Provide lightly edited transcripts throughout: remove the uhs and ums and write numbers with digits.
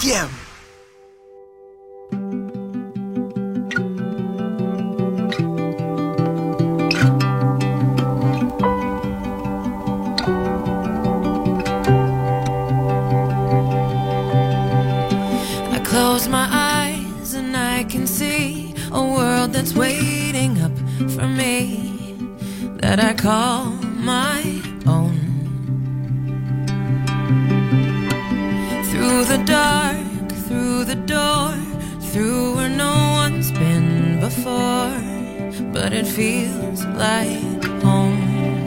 FM. I close my eyes and I can see a world that's waiting up for me, that I call my own. Through the dark, through the door, through where no one's been before, but it feels like home.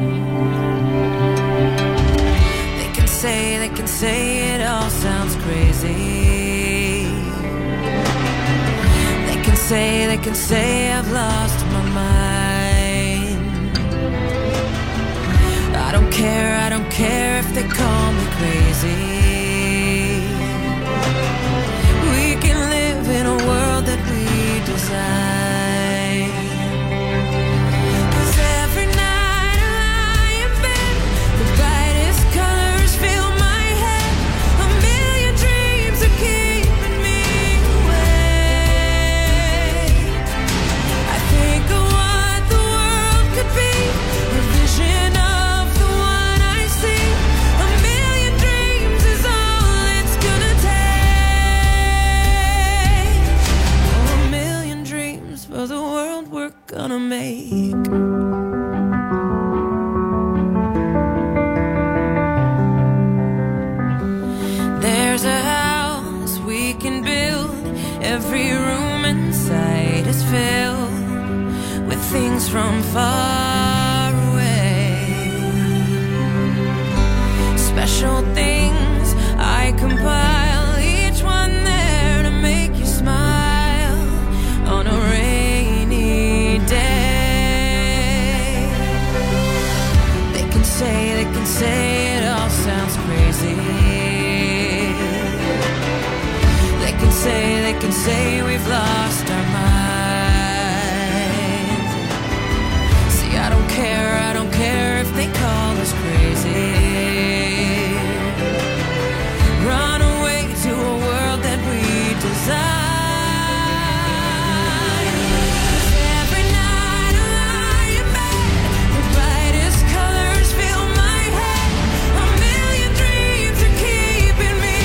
They can say it all sounds crazy. They can say I've lost my mind. I don't care if they call me crazy. We can live in a world that we design. 'Cause every night I lie in bed, the brightest colors fill my head. A million dreams are keeping me awake. I think of what the world could be, a vision of the one I see. A million dreams is all it's gonna take. Oh, a million dreams for the world we're gonna make. There's a house we can build. Every room inside is filled with things from far away. Special things I compile, each one there to make you smile on a rainy day. They can say it all sounds crazy. They can say we've lost our minds. See, I don't care if they call us crazy. Run away to a world that we design. 'Cause every night I lie in bed, the brightest colors fill my head. A million dreams are keeping me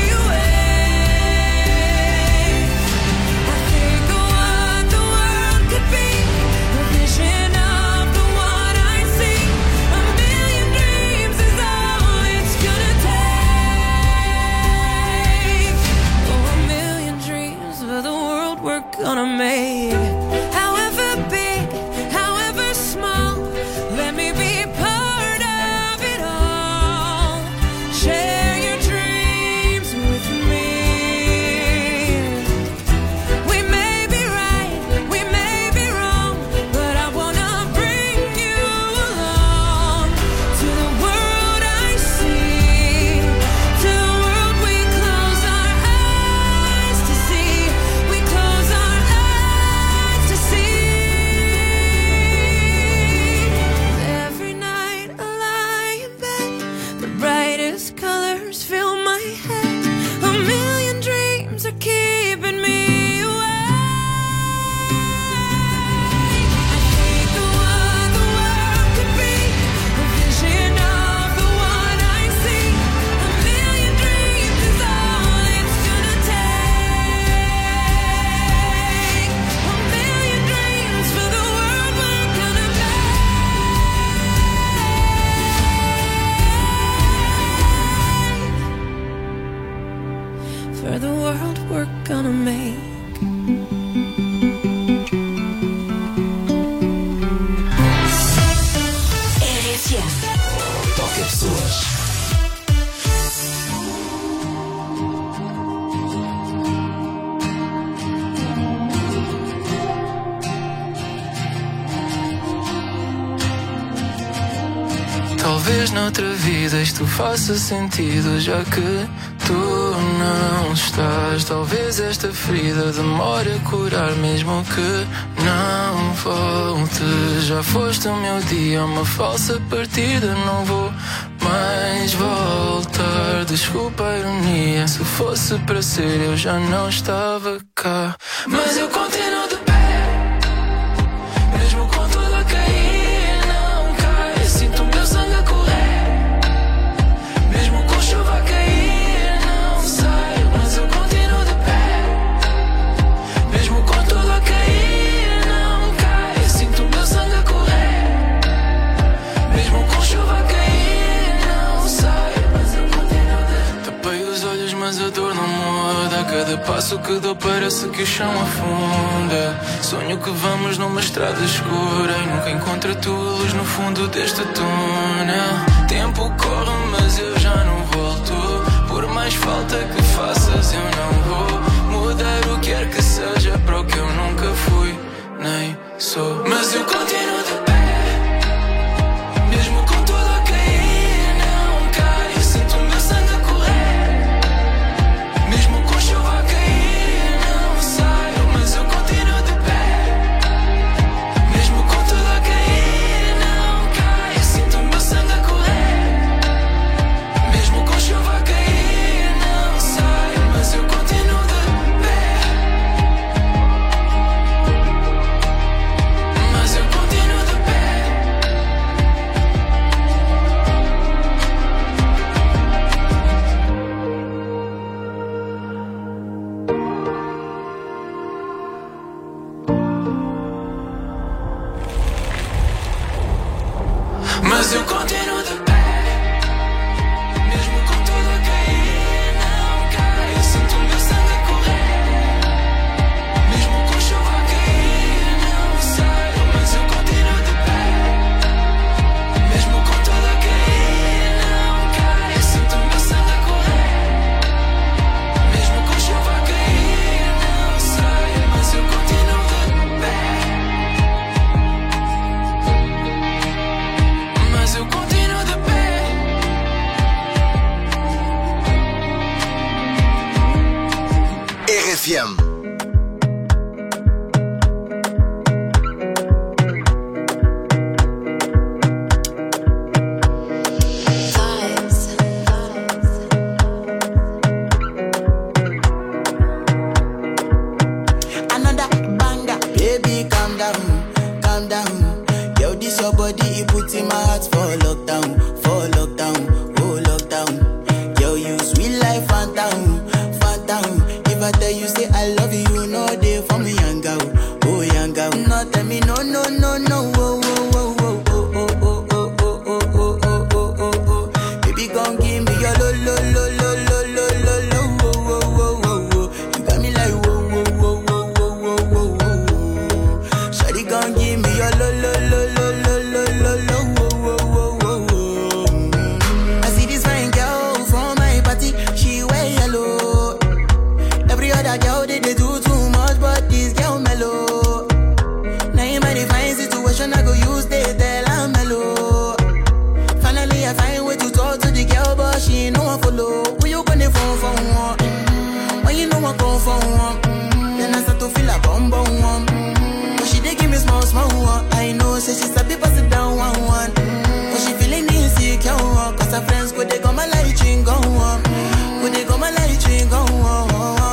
awake. I think of what the world could be, a vision of the one I see. A million dreams is all it's gonna take. Oh, a million dreams for the world we're gonna make. However big, however small, let me be part of it all. Share your dreams with me. We may be right, we may be wrong, but I wanna bring you along to the world I see, to the world we close our eyes to see. We close our eyes to see. Every night I lie in bed, the brightest colors fill my head. A million dreams are keeping me awake. I think of what the world could be, a vision of the one I see. A million dreams is all it's gonna take. A million dreams for the world we're gonna make. For the world we're gonna make. RFM. Toca pessoas. Talvez noutra vida isto faça sentido, já que tu não estás. Talvez esta ferida demore a curar, mesmo que não volte. Já foste o meu dia, uma falsa partida, não vou mais voltar. Desculpa a ironia, se fosse para ser eu já não estava cá. Mas eu continuo de pé, mesmo com tudo a cair, não cai. Sinto o meu sangue a correr, mesmo com chuva a cair, não sai. Mas eu continuo de pé, mesmo com tudo a cair, não cai. Sinto o meu sangue a correr, mesmo com chuva a cair, não sai. Mas eu continuo de pé. Tapei os olhos mas a dor não muda. Cada passo que dou parece que o chão afunda. Sonho que vamos numa estrada escura e nunca encontro a tua luz no fundo deste túnel. Tempo corre mas eu já não volto. Por mais falta que faças eu não vou mudar o que quer que seja para o que eu nunca fui nem sou. Mas eu continuo de pé, mesmo com tudo a cair, não cai. Sinto o meu sangue a correr, mesmo com chuva a cair, não saio. Mas eu continuo de pé, mesmo com tudo a cair, não cai. Sinto o meu sangue a correr, mesmo com chuva a cair, não saio. Mas eu continuo de pé, mas eu continuo de pé. Mas eu continuo de pé, mesmo com tudo a cair, não cai. Sinto o meu sangue a correr, mesmo com chuva a cair, não saio. Mas eu continuo de pé, mesmo com tudo a cair, não cai. Sinto o meu sangue a correr, mesmo com chuva a cair, não saio. Mas eu continuo de pé, mas eu continuo de pé. RFM. Another banger. Baby, calm down, calm down. Yo, this your body, it puts in my heart for lockdown, oh lockdown. Yo, you sweet life, phantom, phantom. If I tell you say I love you, you know they for me young girl, oh young girl. No, tell me no, no, no, no, oh, oh, oh, oh, oh, oh, oh, oh, oh, oh, oh, oh, oh, oh, oh. Baby, gon' give me your lo, lo, lo, lo, lo, lo, lo, lo, oh, oh, oh, oh, oh. You got me like whoa, whoa, whoa, whoa, whoa, whoa, whoa, whoa. Shawty gon' give me your lo, lo, lo, lo, lo, lo, lo, lo, oh, oh, oh, oh, oh. I see this fine girl from my party, she wear yellow. Every other girl they do too much, but this girl mellow. Now in my divine situation, I go use they tell I'm mellow. Finally I find way to talk to the girl, but she ain't no one follow. Who you gonna phone for one? When you know I come for one, then I start to feel a bum bum one. But she dey give me small small one. I know say she's a bit pass it down one one. But she feeling insecure, cause her friends go they come my light ring go on, go they come my light ring go on.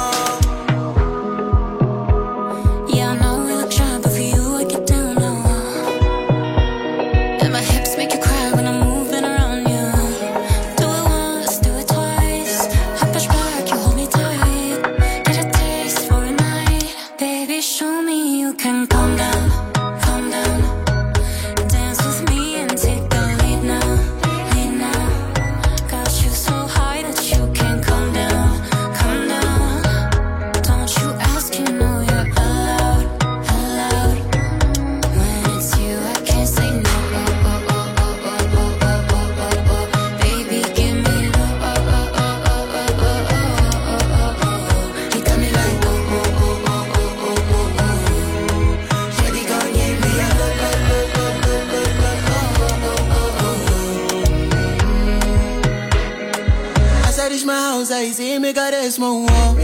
Yeah, I know we look shy, but for you I get down low. And my hips make you cry when I'm moving around you. Do it once, do it twice. I push back, you hold me tight. Get a taste for a night. Baby, show me you can calm down, calm down. Dance with me and take the lead now, lead now. Got you so high that you can't come down, come down. Don't you ask, you know you're allowed, allowed. When it's you, I can't say no. Oh, oh, oh, oh, oh, oh, oh, oh, oh, oh. Baby, give me the oh, oh, oh, oh, oh, oh, oh, oh, oh, oh. You got me like oh, oh, oh, oh, oh, oh, oh, oh. Shawty gon' give me a lo, lo, lo, lo, lo, lo, lo, oh, oh, oh, oh. As I reach my house, I see me got a small wall.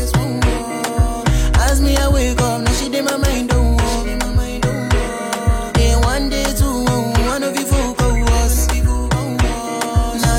As me I wake up, now she did my mind don't walk. Then one day two, one of you folk go us. Now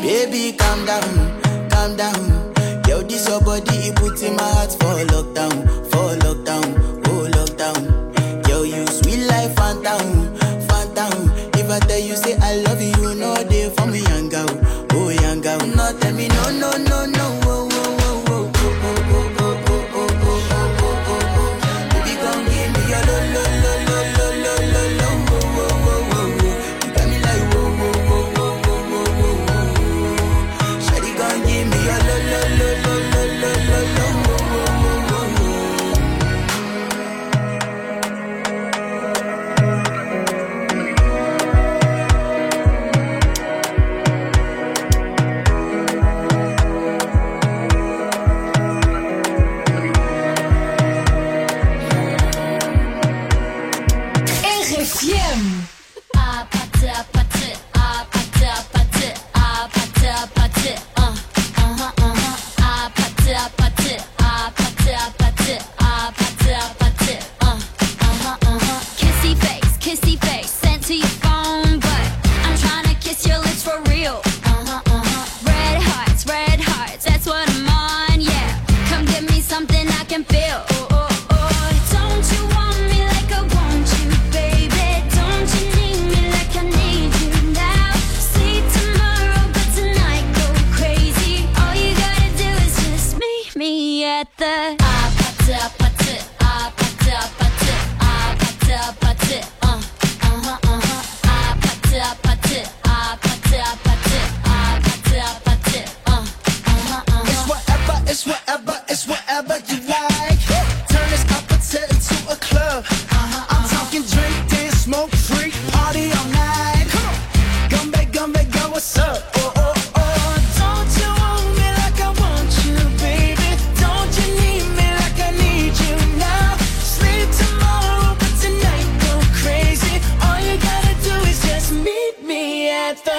Baby, calm down, calm down. Yo, this your body, it puts in my heart for lockdown, oh lockdown. Yo, you sweet life, phantom, phantom. If I tell you say I love you, you know they for me, young girl, oh young girl. No, tell me no, no, no, no, oh, oh, oh, oh, oh, oh, oh, oh, oh, oh, oh, oh. Baby, come give me your lo, lo, lo, lo, lo, lo, lo, lo, oh, oh, oh, oh, oh. You got me like whoa, whoa, whoa, whoa, whoa, whoa, whoa. Shawty, come give me your lo, lo, lo, lo, lo, lo, lo, lo, oh, oh, oh, oh, oh. Kissy face, sent to your phone, but I'm tryna kiss your lips for real. Red hearts, that's what I'm on, yeah. Come give me something I can feel. Oh, oh, oh. Don't you want me like I want you, baby? Don't you need me like I need you now? Sleep tomorrow, but tonight go crazy. All you gotta do is just meet me at the It's whatever you like. Turn this opposite into a club. I'm talking drink, dance, smoke, freak, party all night. Come back, girl, what's up? Oh, oh, oh. Don't you want me like I want you, baby? Don't you need me like I need you now? Sleep tomorrow, but tonight go crazy. All you gotta do is just meet me at the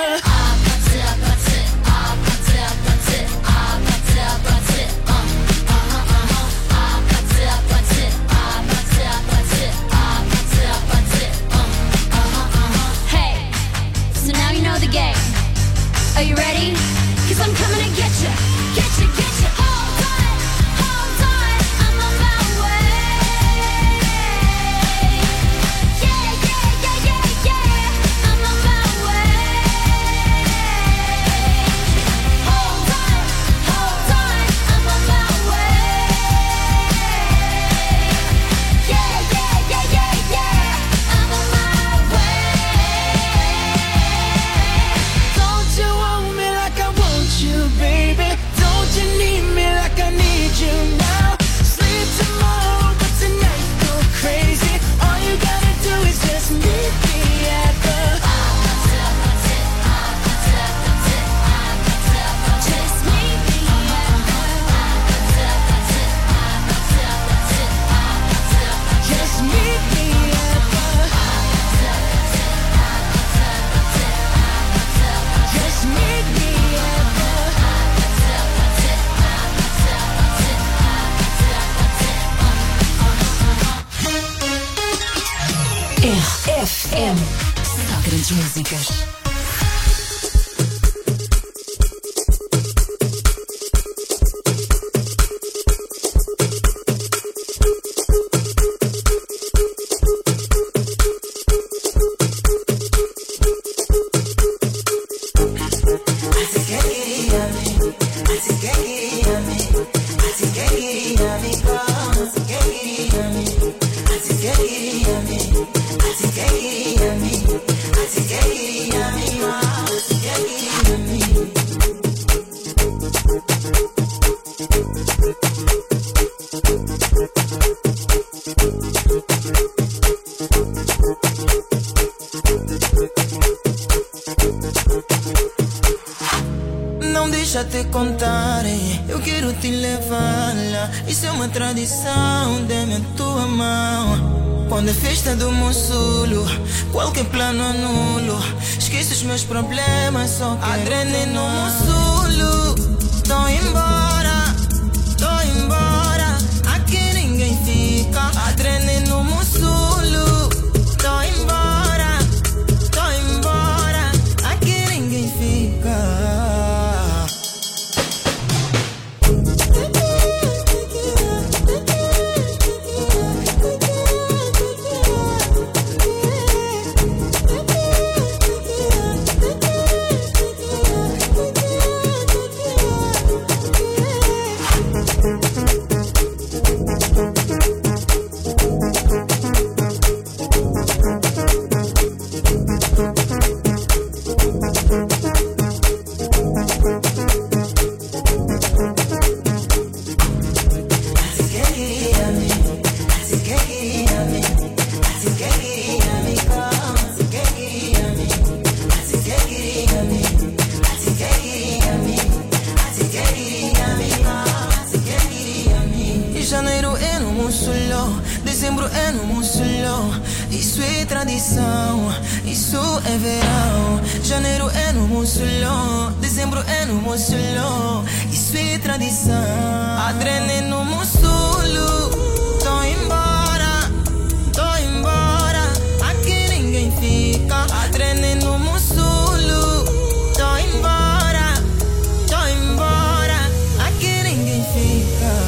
Are you ready? 'Cause I'm coming to get you. Hold on, I'm on my way. Yeah, I'm on my way. Hold on, I'm on my way. Yeah, I'm on my way. Don't you want me like I want you, baby? Don't you need me like I need you now? Sleep tomorrow, but tonight go crazy. All you gotta do is just meet me at the just meet me at the just meet me at the just meet me at the RFM. Só grandes músicas. Não deixa te contar, eu quero te levar lá. Isso é uma tradição, dê-me a tua mão. Quando é festa do Monsulo, qualquer plano anulo. Esquece os meus problemas, só quero adrenalina no Monsulo. Tô embora, aqui ninguém fica. Adrenalina no Monsulo. Tô embora, aqui ninguém fica. Dezembro é no Moçulhão, isso é tradição, isso é verão. Janeiro é no Moçulhão, dezembro é no Moçulhão, isso é tradição. Adrene no Moçulo, tô embora, aqui ninguém fica. Adrene no Moçulo, tô embora, aqui ninguém fica.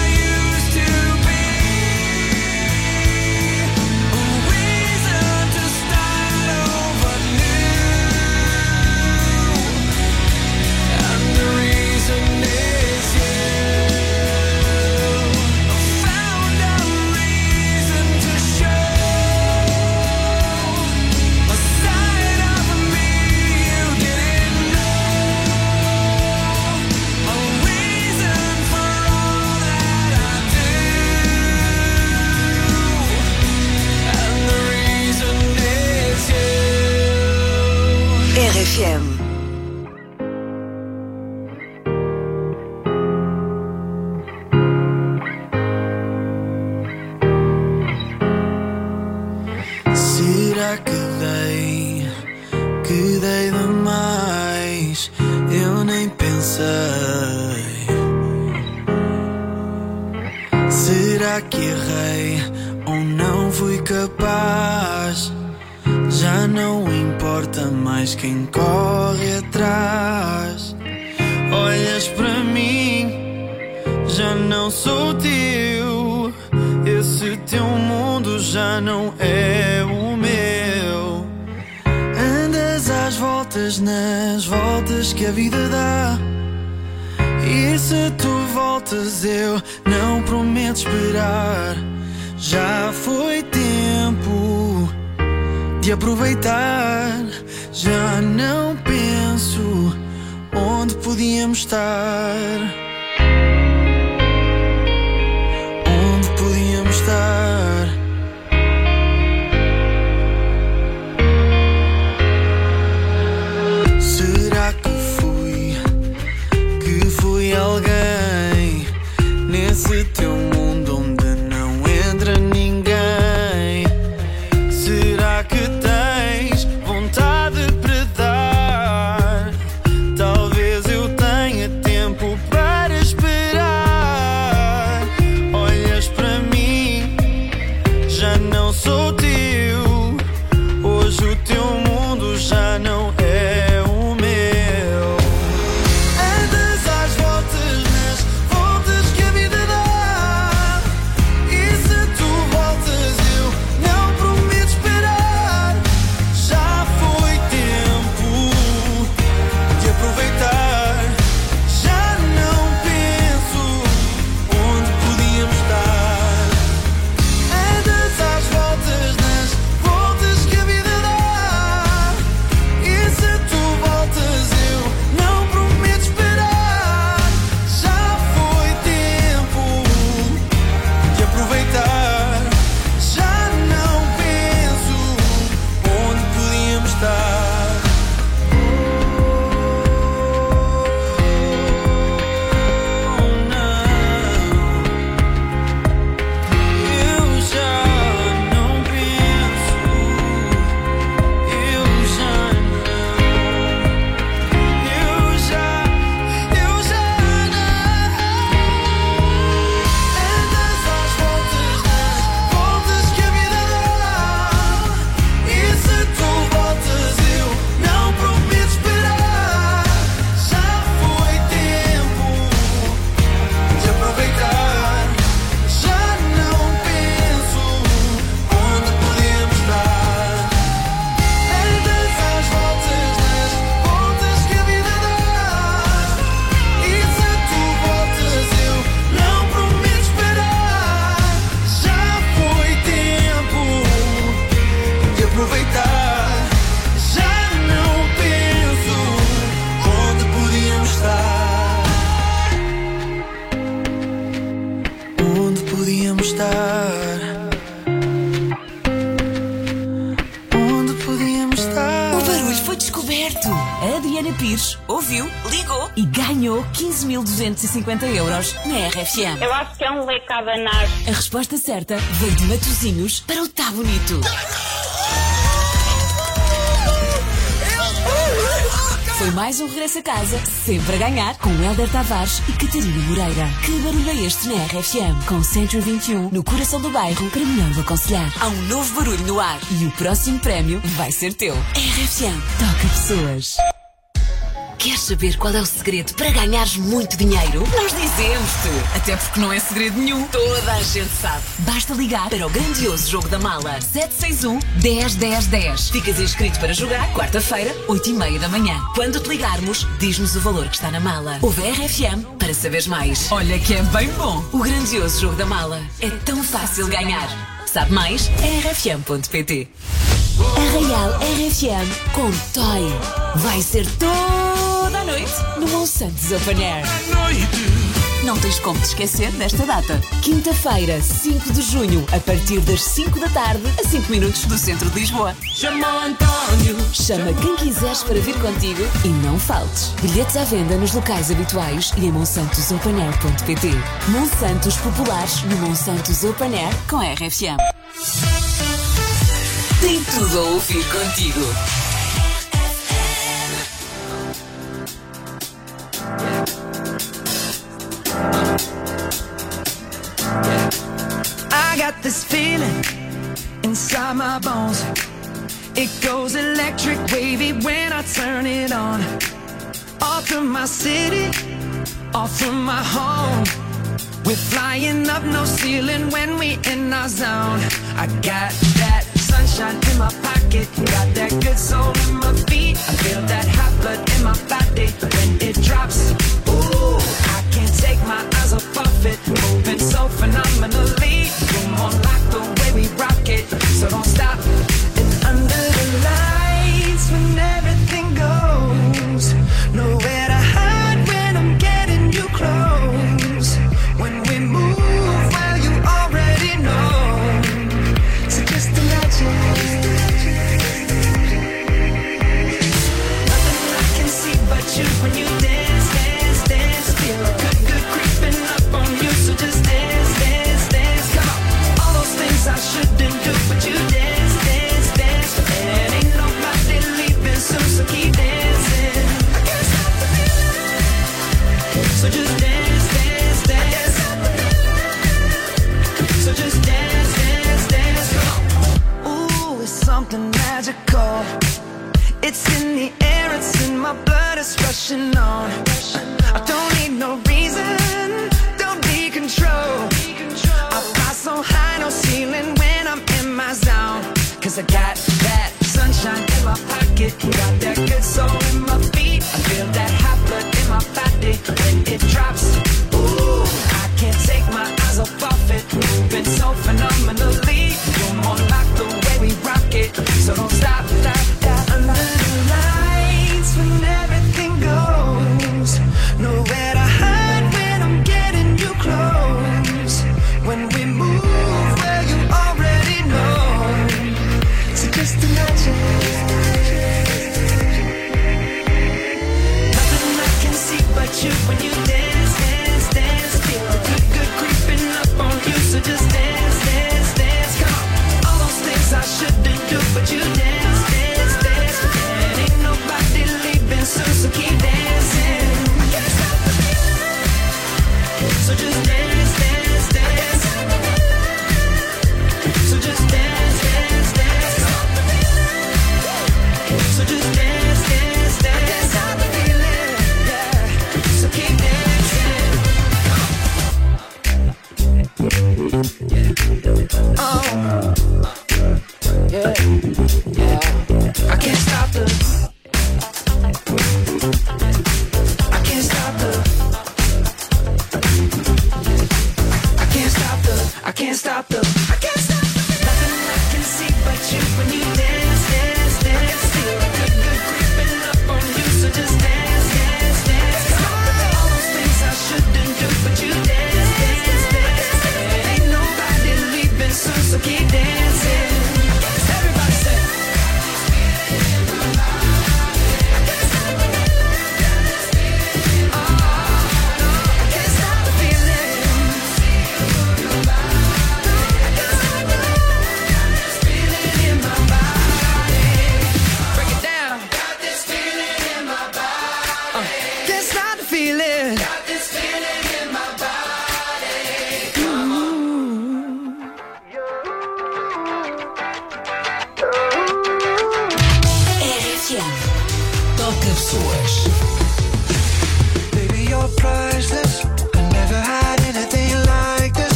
To Será que errei ou não fui capaz? Já não importa mais quem corre atrás. Olhas para mim, já não sou teu. Esse teu mundo já não é o meu. Andas às voltas nas voltas que a vida dá. E se tu voltas eu não prometo esperar. Já foi tempo de aproveitar. Já não penso onde podíamos estar. Onde podíamos estar. Será que fui alguém nesse teu mundo onde não entra ninguém? Será que tens vontade para dar? Talvez eu tenha tempo para esperar. Olhas para mim, já não sou teu. Hoje o teu mundo já não é o meu. Andas às voltas nas voltas que a vida dá. E se tu voltas eu não prometo esperar. Já foi tempo de aproveitar. Já não penso onde podíamos estar. Andas às voltas nas voltas que a vida dá. E se tu voltas eu não prometo esperar. Já foi tempo de aproveitar. Já não penso onde podíamos estar. Oh, não. Eu já não penso. Eu já não. Eu já não. Andas às voltas nas voltas que a vida dá. E se tu voltas eu não prometo esperar. Já foi tempo de aproveitar. Já não penso onde podemos estar. Andas às voltas nas voltas que a vida dá. E se tu voltas eu não prometo esperar. Já foi tempo de aproveitar. Já não penso onde podíamos estar. Onde podíamos estar. Onde podíamos estar. O barulho foi descoberto. A Adriana Pires ouviu, ligou e ganhou 15.250 euros na RFM. Eu acho que é um leque a abanar. A resposta certa veio de Matosinhos para o Tá Bonito. Foi mais um regresso a casa, sempre a ganhar, com Hélder Tavares e Catarina Moreira. Que barulho é este na RFM? Com Centro 21, no coração do bairro, para melhor o aconselhar. Há um novo barulho no ar e o próximo prémio vai ser teu. RFM, toca pessoas. Queres saber qual é o segredo para ganhares muito dinheiro? Nós dizemos-te! Até porque não é segredo nenhum. Toda a gente sabe. Basta ligar para o grandioso jogo da mala. 761-10-10-10. Ficas inscrito para jogar quarta-feira, 8h30 da manhã. Quando te ligarmos, diz-nos o valor que está na mala. Ouve a RFM para saberes mais. Olha que é bem bom. O grandioso jogo da mala. É tão fácil ganhar. Sabe mais? rfm.pt. Arraial RFM com Toy. Vai ser toda a noite no Monsantos Open Air. Não tens como te esquecer desta data. Quinta-feira, 5 de junho, a partir das 5 da tarde, a 5 minutos do centro de Lisboa. Chama o António. Chama quem quiseres para vir contigo e não faltes. Bilhetes à venda nos locais habituais e em monsantosopenair.pt. Monsantos Populares no Monsantos Open Air com a RFM. Tem tudo a ouvir contigo. got this feeling inside my bones. It goes electric wavy when I turn it on. All through my city, all through my home. We're flying up, no ceiling when we in our zone. I got that sunshine in my pocket, got that good soul in my feet. I feel that hot blood in my body when it drops. Ooh, I can't take my eyes off of it, moving so phenomenally. Room on lock the way we rock it, so don't stop. And under the lights when everything goes, nowhere to hide when I'm getting you close. When we move, well you already know. So just imagine. Nothing I can see but you when you dance, dance, dance. Feel good, good creeping up on you. So just dance, dance, dance. Come on. All those things I shouldn't do, but you dance, dance, dance. And ain't nobody leaving soon, so keep dancing. I can't stop the feeling. So just dance, dance, dance. So just dance, dance, dance. Come on. Ooh, it's something magical. It's in the air, it's in my blood, it's rushing on. I don't need no reason, don't be control. I fly so high, no ceiling when I'm in my zone. Cause I got that sunshine in my pocket, got that good soul in my feet. I feel that hot blood in my body when it drops. Ooh, I can't take my eyes off of it, moving so phenomenally. You're more like the way we rock it, so don't stop, stop, stop. Under the lights when everything goes, nowhere to hide when I'm getting you close. When we move, well you already know. So just imagine. Nothing I can see but you when you dance, dance, dance. Feel good, good creeping up on you. So just dance, dance, dance. Come on. All those things I shouldn't do, but you dance, dance, dance. And ain't nobody leaving soon, so keep dancing. I can't stop the feeling. So just dance, dance, dance. So just dance, dance, dance. So just dance, dance, dance. I can't stop the feeling, yeah. So keep dancing. Oh, yeah, yeah. I can't stop the. I can't stop the. I can't stop the. I can't stop the. I can't stop the. Nothing I can see but you when you dance, dance, dance. Feel good, good creeping up on you. So just dance, dance, dance. All those things I shouldn't do, but you dance, dance, dance. Ain't nobody leaving soon, so keep dancing. Everybody say. I can't stop the feeling.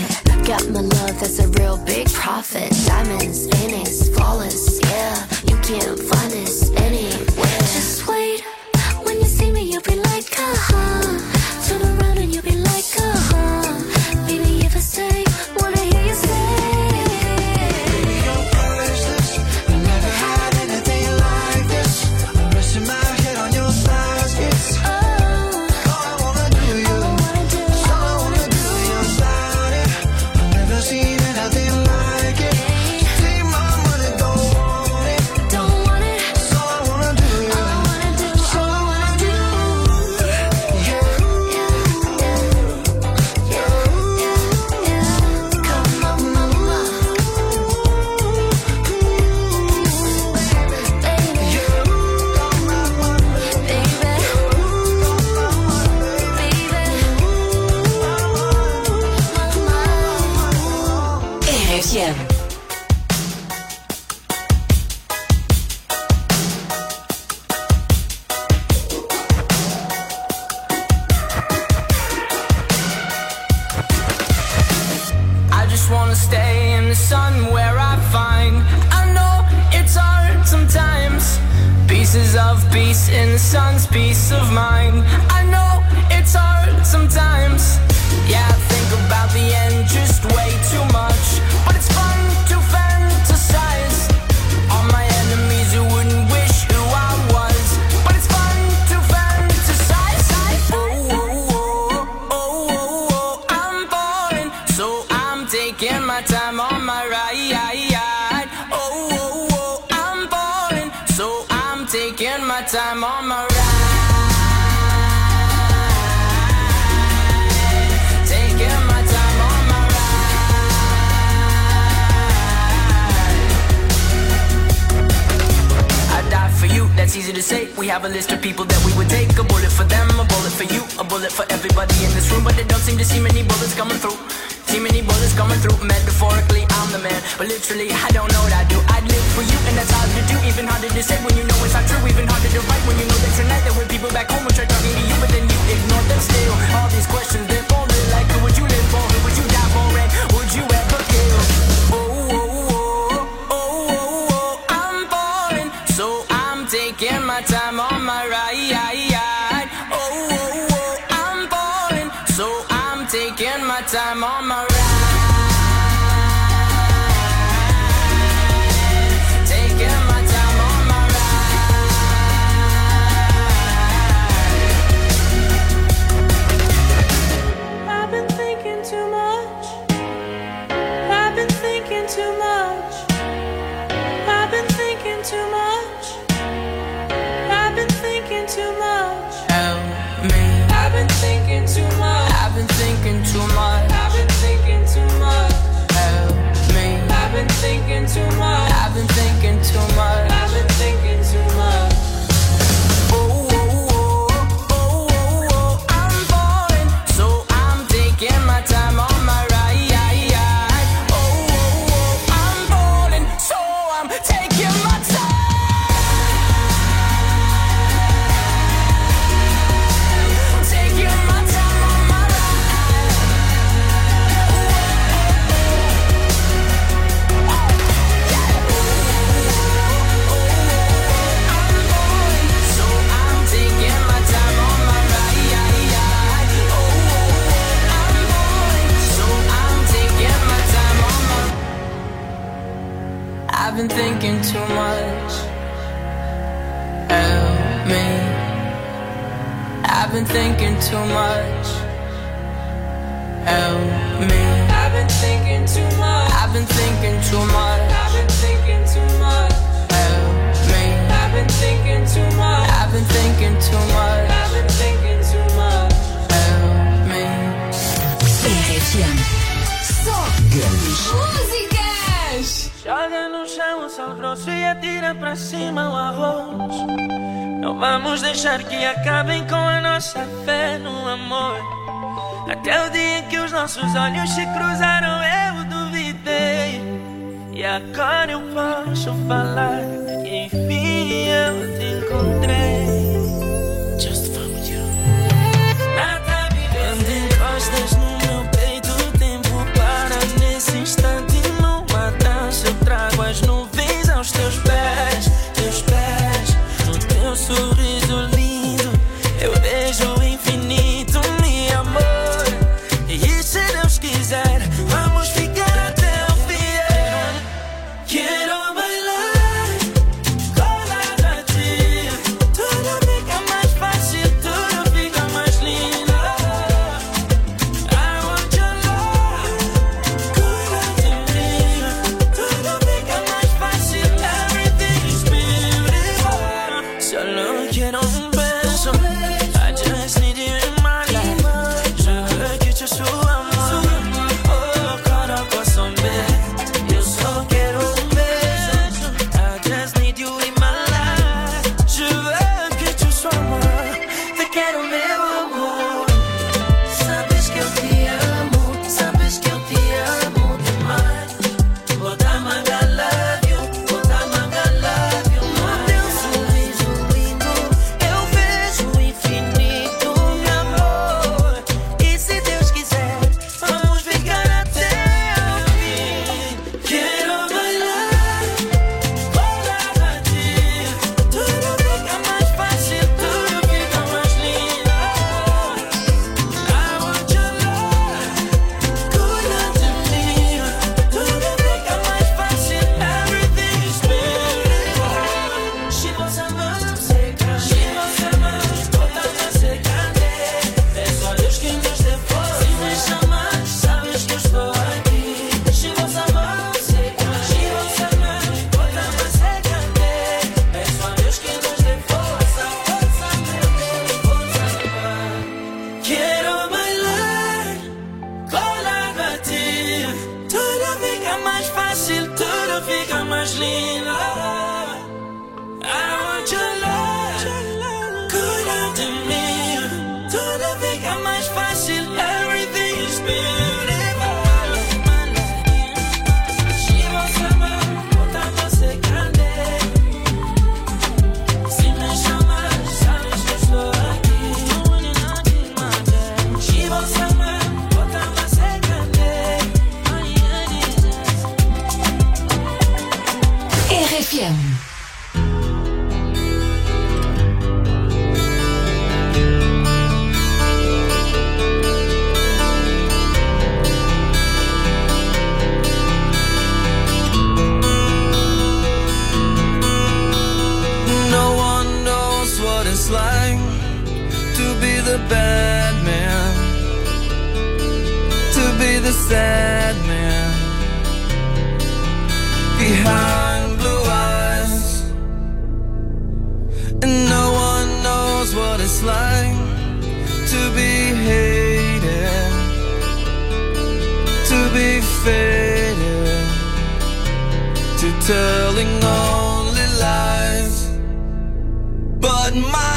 Got my love that's a real big profit. Diamonds, Phoenix, flawless, yeah. You can't find this anywhere. Just wait, when you see me, you'll be like, turn around and you'll be like, baby, if I say, wanna hear you say. Baby, you're priceless. I never had anything like this. I'm resting my head on your thighs. It's all I wanna do, you. It's all I wanna do, your body. I've never seen anything like it. Take my money, don't want it. It's all I wanna do, you. It's all I wanna do. Come on, mama. RFM. I just wanna stay in the sun where I find. I know it's hard sometimes. Pieces of peace in the sun's peace of mind. I know it's hard sometimes. Yeah, I think about the end just way too much. But it's fun to fantasize. All my enemies who wouldn't wish who I was. But it's fun to fantasize. Oh, oh, oh, oh, oh, oh, I'm falling, so I'm taking my time on my ride. Oh, oh, oh, I'm falling, so I'm taking my time on my ride. Taking my time on my ride. I die for you, that's easy to say. We have a list of people that we would take. A bullet for them, a bullet for you, a bullet for everybody in this room. But they don't seem to see many bullets coming through. See many bullets coming through. Metaphorically, I'm the man, but literally, I don't know what I do. I'd live for you, and that's hard to do. Even harder to say when you know it's not true. Even harder to write when you know that tonight there were people back home who tried talking to you, but then you ignore them still. All these questions, they're falling like, who would you live for? Who would you die for? And would you ever kill? Oh, oh, oh, oh, oh, oh, I'm falling, so I'm taking my time on my ride. Oh, oh, oh, I'm falling, so I'm taking my time on my ride. Taking my time on my ride. I've been thinking too much. I've been thinking too much. I've been thinking too much. I've been thinking too much. Help me. I've been thinking too much. I've been thinking too much. I've been thinking too much. Help me. I've been thinking too much. I've been thinking too much. I've been thinking too much. Oh, oh, oh, oh, oh, oh, I'm falling, so I'm taking my time on my ride. Oh, oh, oh, I'm falling, so I'm taking my time. Taking my time on my ride. So I'm taking my time on my ride. Oh, I'm falling, so I'm taking my time on my. I've been thinking too much. Help me. I've been thinking too much. Help me. I've been thinking too much. I've been thinking too much. I've been thinking too much. Help me. I've been thinking too much. I've been thinking too much. I've been thinking too much. Help me. RFM. Músicas! Joga no chão o sal grosso e atira pra cima o arroz. Não vamos deixar que acabem com a nossa fé no amor. Até o dia que os nossos olhos se cruzaram eu duvidei. E agora eu posso falar que enfim eu te encontrei. Just found you. Nada vivendo em costas no meu peito, o tempo passa. fácil, tudo fica mais lindo. I want your love, cuida de mim. Tudo fica mais fácil, everything is beautiful. Se você me botar, você grande. Se me chamar, sabes que estou aqui. Se você me botar, você grande. RFM. No one knows what it's like to be the bad man, to be the sad man behind blue eyes. And no one knows what it's like to be hated, to be faded, to telling only lies. But my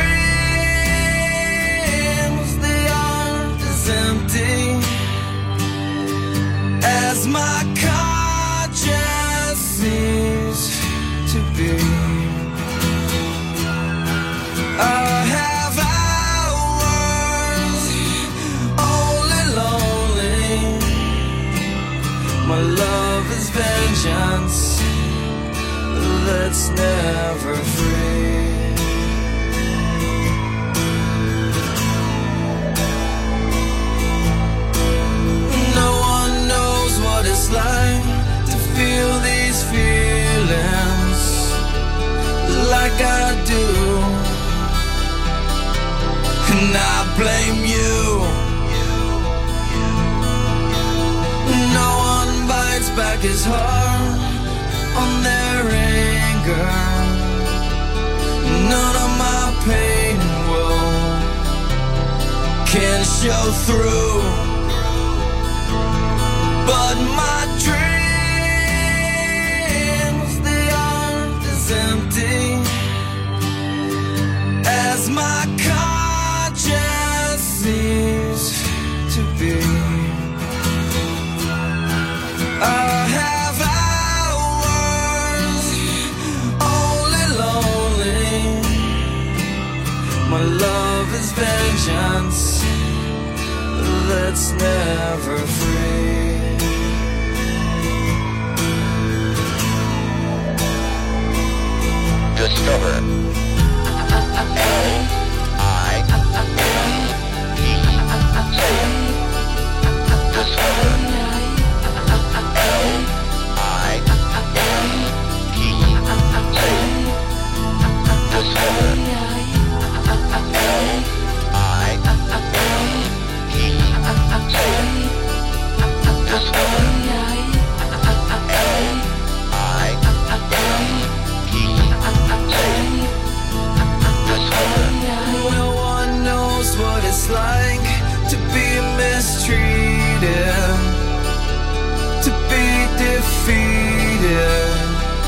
dreams, they aren't as empty as my conscience seems to be. I have hours only lonely. My love is vengeance that's never free. No one knows what it's like to feel these feelings like I do. And I blame you. No one bites back his heart on their anger. None of my pain and woe can show through. But my dreams, they aren't as empty as my conscience seems to be. I have hours only lonely. My love is vengeance that's never free. Discover No one knows what it's like to be mistreated, to be defeated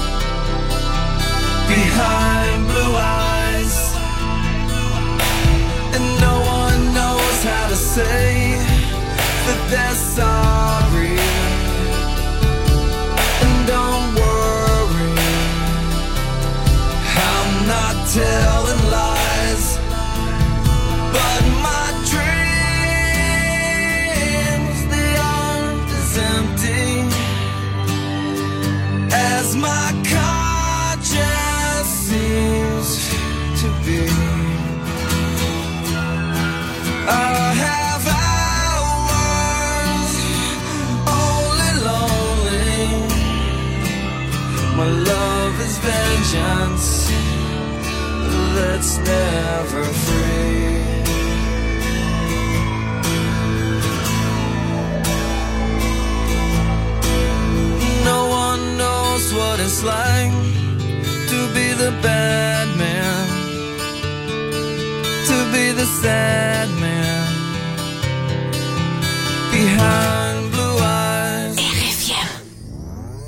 behind blue eyes. And no one knows how to say that they're sorry. And don't worry, I'm not telling lies. But my dreams, they aren't as empty as my conscience seems to be. I have hours only lonely. My love is vengeance that's never free. No one knows what it's like to be the bad man, to be the sad man behind blue eyes. RFM.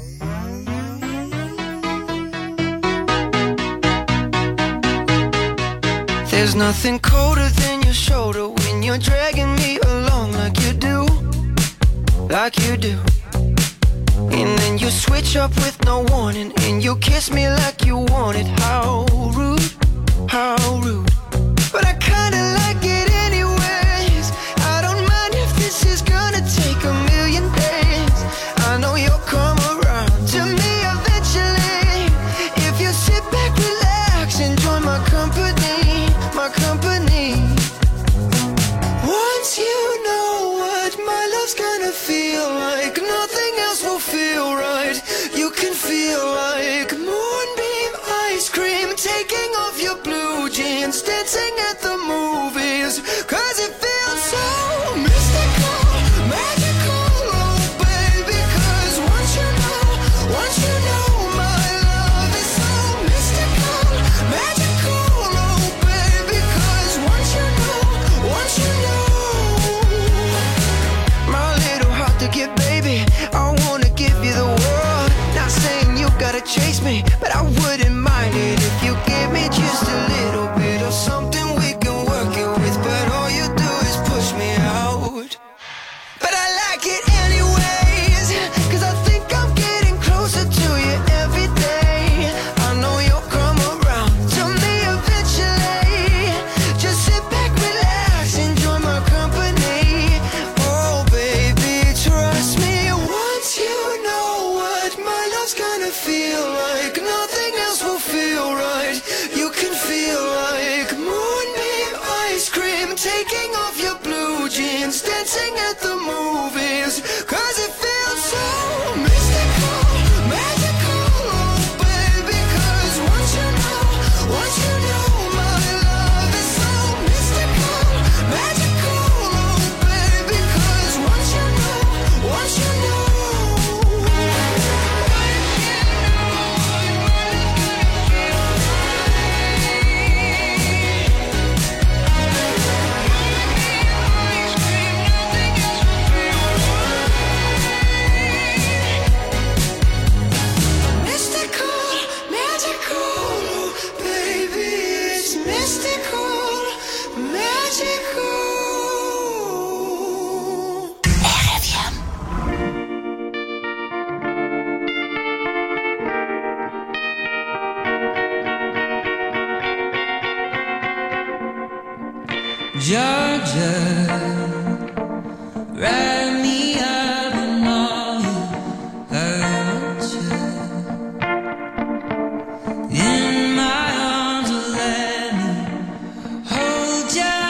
There's nothing colder than your shoulder when you're dragging me along like you do, like you do. And then you switch up with no warning, and you kiss me like you want it. How rude, how rude. But I kinda like it anyways. I don't mind if this is gonna take a million days. I know you'll come around to me eventually. If you sit back, relax, enjoy my company, my company. Once you know what my love's gonna feel like, nothing else will feel right. You can feel like moonbeam ice cream, taking off your blue jeans, dancing at the movies, 'cause it feels so mystical, magical, oh baby. 'Cause once you know my love is so mystical, magical, oh baby. 'Cause once you know my little heart to give, baby, I wanna give you the world. Not saying you gotta chase me, but I wouldn't mind it if you give me just a little bit of something we can work it with. But all you do is push me out. But I like it anyways, 'cause I think I'm getting closer to you every day. I know you'll come around to me eventually. Just sit back, relax, enjoy my company. Oh baby, trust me. Once you know what my love's gonna feel like, nothing else will feel right. You can feel like moonbeam ice cream, taking off your blue jeans, dancing at the movies, 'cause it feels so mystical, magical, oh baby. 'Cause once you know my love is so mystical, magical, oh baby. 'Cause once you know mystical, magical, baby. It's mystical, magical. RFM. Georgia, write me up and all you hurt you. In my arms, let me hold ya.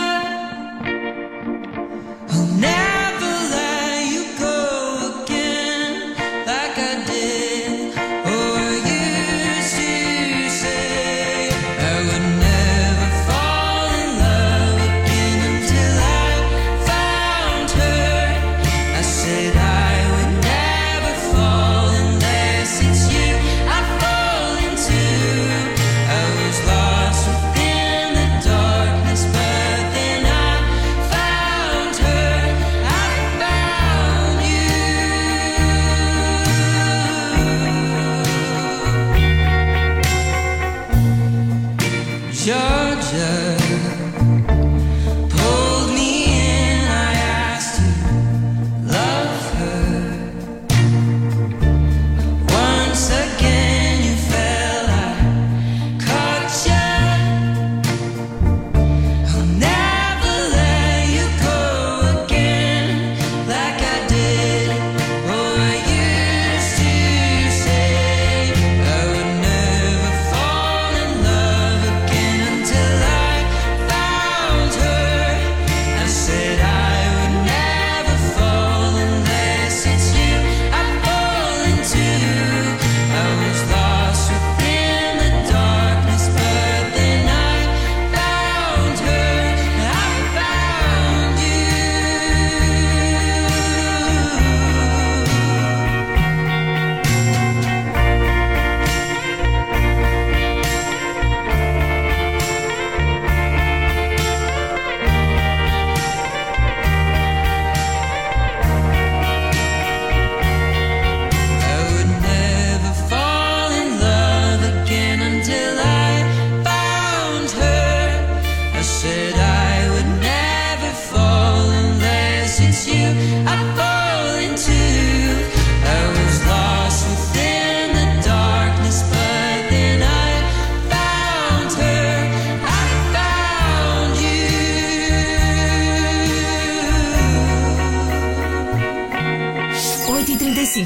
I'll never let you go again like I did or used to say. I would never fall in love again until I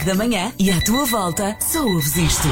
5 da manhã e à tua volta só ouves isto.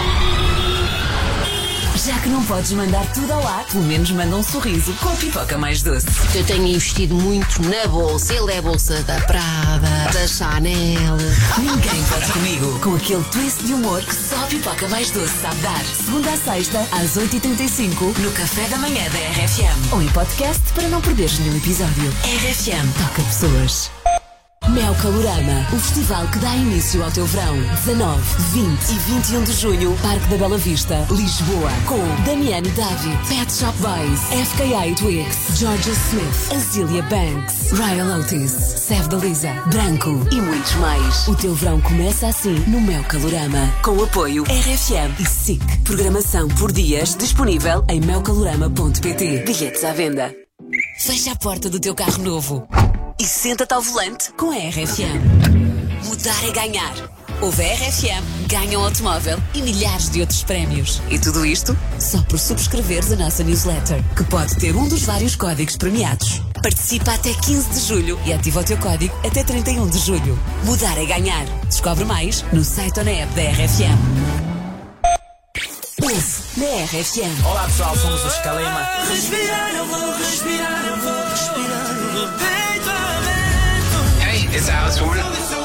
Já que não podes mandar tudo ao ar, pelo menos manda um sorriso com a pipoca mais doce. Eu tenho investido muito na bolsa. Ele é a bolsa da Prada, da Chanel. Ninguém pode comigo. Com aquele twist de humor que só a pipoca mais doce sabe dar. Segunda a sexta, às 8h35, no Café da Manhã da RFM. Ou em podcast para não perderes nenhum episódio. RFM toca pessoas. Mel Calorama, o festival que dá início ao teu verão. 19, 20 e 21 de junho, Parque da Bela Vista, Lisboa. Com Damiani David, Pet Shop Boys, FKA Twigs, Georgia Smith, Azealia Banks, Ryan Otis, Sev da Lisa, Branco e muitos mais. O teu verão começa assim no Mel Calorama. Com o apoio RFM e SIC. Programação por dias disponível em melcalorama.pt. Bilhetes à venda. Fecha a porta do teu carro novo e senta-te ao volante com a RFM. Mudar é ganhar. Ouve a RFM, ganha um automóvel e milhares de outros prémios. E tudo isto só por subscreveres a nossa newsletter, que pode ter um dos vários códigos premiados. Participa até 15 de julho e ativa o teu código até 31 de julho. Mudar é ganhar. Descobre mais no site ou na app da RFM. Ouve na RFM. Olá pessoal, somos os Calema. Respirar, eu vou respirar, eu vou respirar. Hey, it's Alex Warner.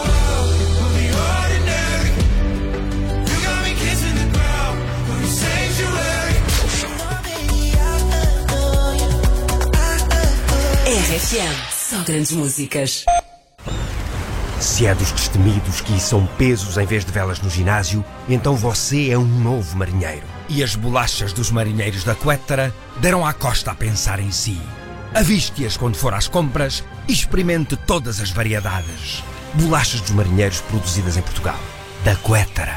RFM, só grandes músicas. Se é dos destemidos que são pesos em vez de velas no ginásio, então você é um novo marinheiro. E as bolachas dos marinheiros da Quettara deram à costa a pensar em si. Aviste-as quando for às compras e experimente todas as variedades. Bolachas dos marinheiros produzidas em Portugal. Da Quettara.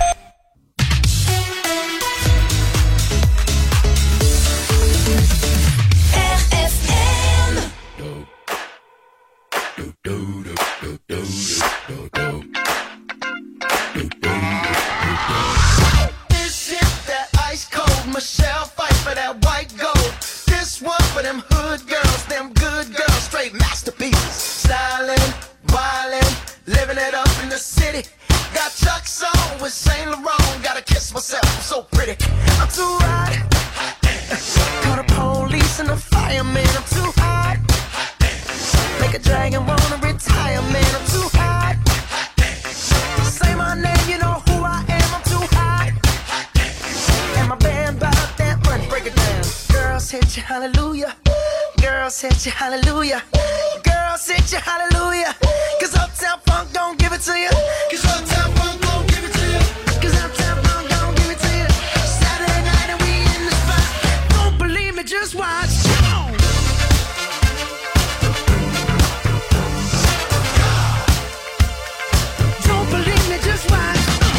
This shit that ice cold Michelle fight for that white gold. This one for them hood girls, them good girls, straight masterpieces. Styling, wildin', living it up in the city. Got Chuck's on with Saint Laurent. Gotta kiss myself, I'm so pretty. I'm too hot. Call the police and the fireman. I'm too hot. Make a dragon wanna retire, man. I'm too hot. Say my name, you know who I am. I'm too hot. And my band bought that money. Break it down. Girls hit you, hallelujah. Girls hit you, hallelujah. Girls hit you, hallelujah. Cause Uptown Funk don't give it to you. Cause Uptown Funk don't give it to you. Cause Uptown Funk don't give it to you. Saturday night and we in the spot. Don't believe me, just watch. Don't believe me, just watch.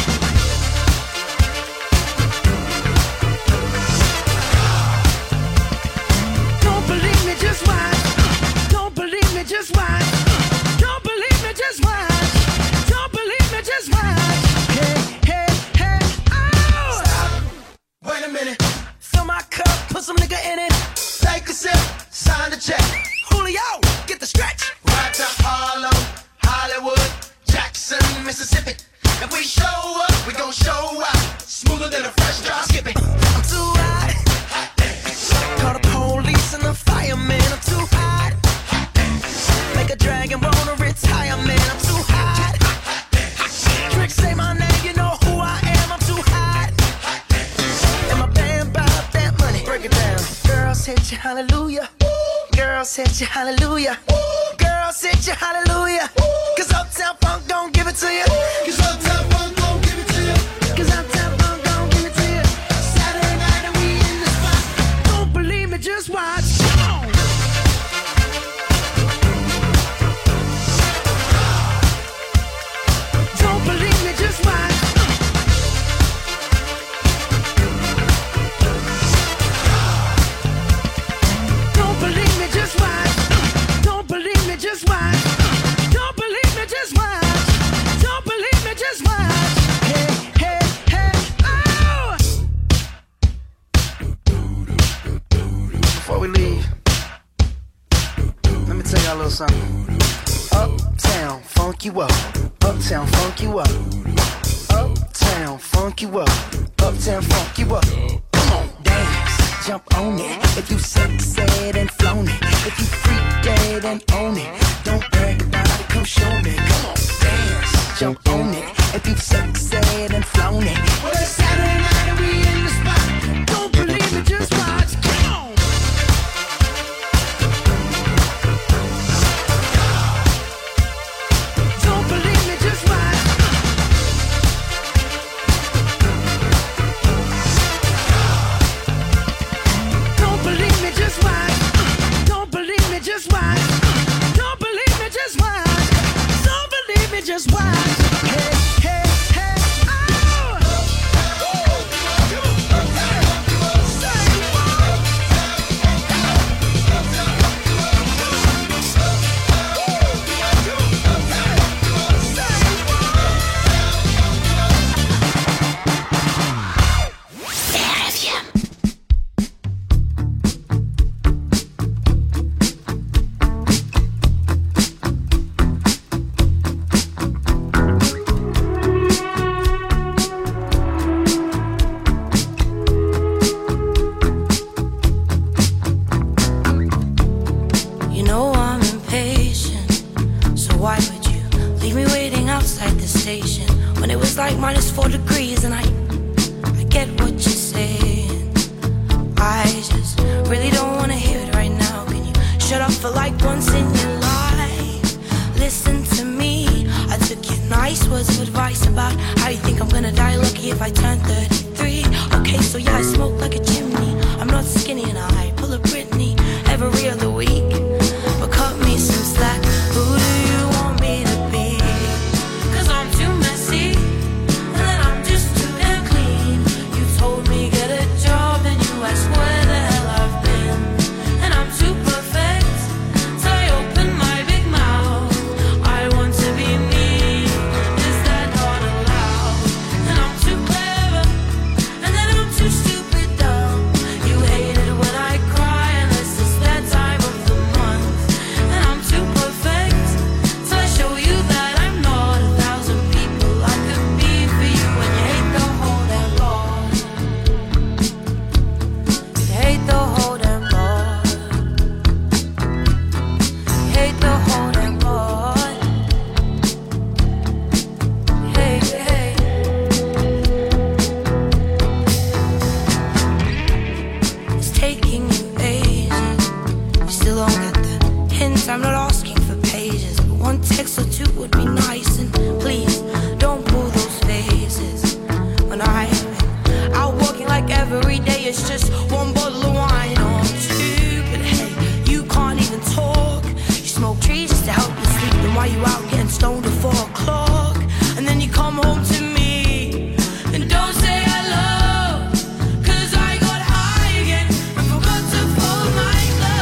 Don't believe me, just watch. Don't believe me, just watch. Don't believe me, just watch. Don't believe me, just watch. Hey, hey, hey, oh! Stop. Wait a minute. Fill my cup, put some nigga in it. Take a sip, sign the check. Julio, get the stretch. Right to Harlem, Hollywood, Jackson, Mississippi. If we show up, we gon' show out. Smoother than a fresh drop skipping. I'm too hot. Call the police and the fireman. I'm too hot. Make a dragon wanna retire, man. I'm too hot. Trick say my name, you know who I am. I'm too hot. And my band bought that money. Break it down. Girls hit you, hallelujah. Girls hit you, hallelujah. Girls hit you, hallelujah. Cause Uptown Funk don't give it to you. Cause Uptown Funk don't give it to you. Cause Uptown Funk don't give it to you. Saturday night and we in the spot. Don't believe me, just watch. Come on. Don't believe me, just watch. Don't believe me, just watch. Don't believe me, just watch. Don't believe me, just watch. Don't believe me, just watch. Hey, hey, hey, oh! Before we leave, let me tell y'all a little something. Uptown, funk you up. Uptown, funk you up. funk you up, uptown funk you up. Come on, dance, jump on it. If you sexed and flown it, if you freak dead and own it, don't brag about it, come show me. Come on, dance, jump on it. If you sexed and flown it, well it's Saturday night and we in the spot. Don't believe me, just watch. Come on. Don't believe me, just watch. Don't believe me, just watch. Don't believe me, just watch. Don't believe me, just watch. Don't believe me, just watch. Hey, hey, hey, oh! You know I'm impatient, so why would you leave me waiting outside the station when it was like -4 degrees? And I get what you're saying. I just really don't want to hear it right now. Can you shut up for like once in your life? Listen to me. I took your nice words of advice about how you think I'm gonna die lucky if I turn 33. Okay, so yeah, I smoke like a chimney. I'm not skinny and I pull a Britney every other week. But cut me some slack. Who do you want me to be? 'Cause I'm too messy, and then I'm just too damn clean. You told me get a job, and you asked where the hell I've been. And I'm too perfect, so I open my big mouth. I want to be me, is that not allowed? And I'm too clever, and then I'm too stupid dumb. You hate it when I cry, unless it's that time of the month. And I'm too perfect, so I show you that I'm not 1,000 people I could be for you. And you hate the whole damn lot. You hate the whole damn lot. You hate the whole damn lot. Hey, hey. It's taking you ages. You still don't get the hint. I'm not asking for pages, but one text or two would be nice. And please don't pull those faces when I'm out walking like every day. It's just one bottle of wine or two. But hey, you can't even talk. You smoke trees just to help you sleep. Then why you out getting stoned at 4 o'clock? And then you come home to me and don't say hello. 'Cause I got high again and forgot to fold my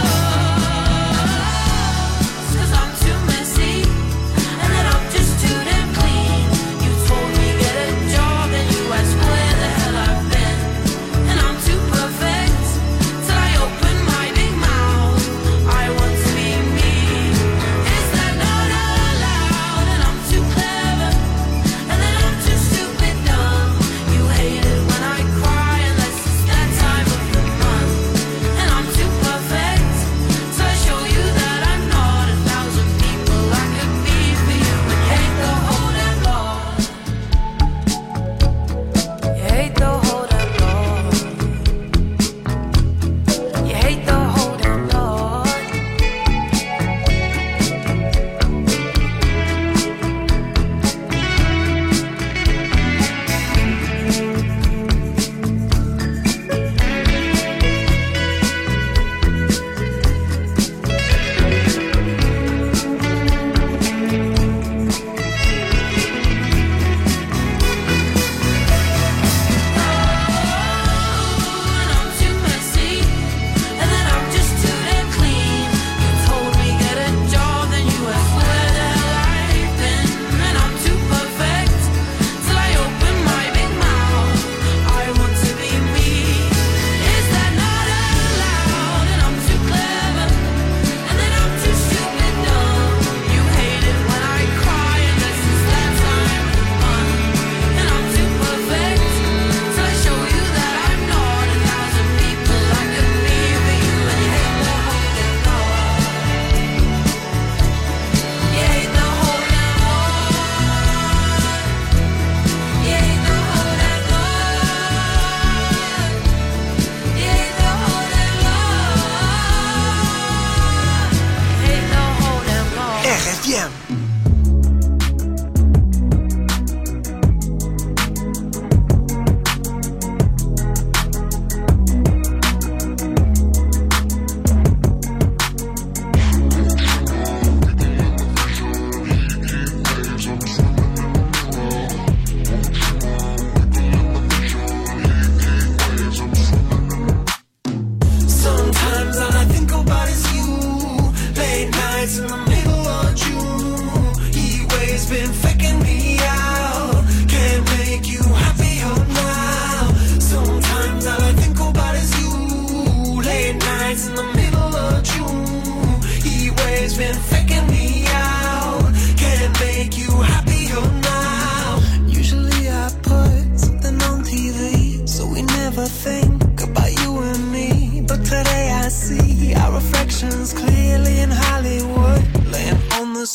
clothes. 'Cause I'm too messy, and then I'm just too damn clean. You told me get a job, and you asked where the hell I've been. And I'm too perfect, till I open my big mouth. I want to be me, is that not allowed? And I'm too clever, and then I'm too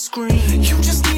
scream. You just